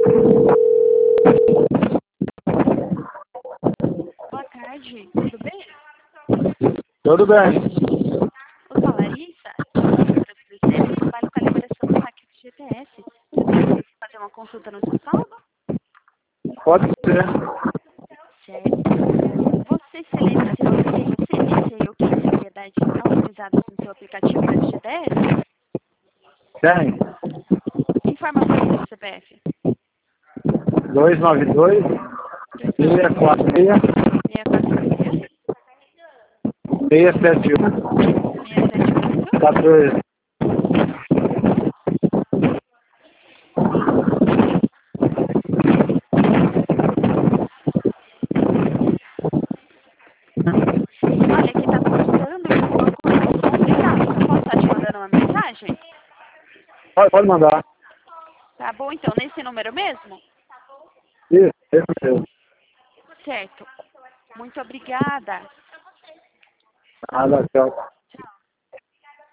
Boa tarde, tudo bem? Tudo bem. Eu sou a Larissa, eu trabalho com a liberação do paquete GPS. Você tem que fazer uma consulta no São Paulo? Pode ser. Certo. Você selecionou o CVC ou que propriedade não utilizadas no seu aplicativo da GPS? Tem. Informações do CPF. 292 646 646 671 678 14. Olha, aqui tá mostrando uma conexão legal. Eu posso estar te mandando uma mensagem? Pode mandar. Tá bom, então, nesse número mesmo? Isso, esse mesmo. Certo. Muito obrigada. Nada, tchau.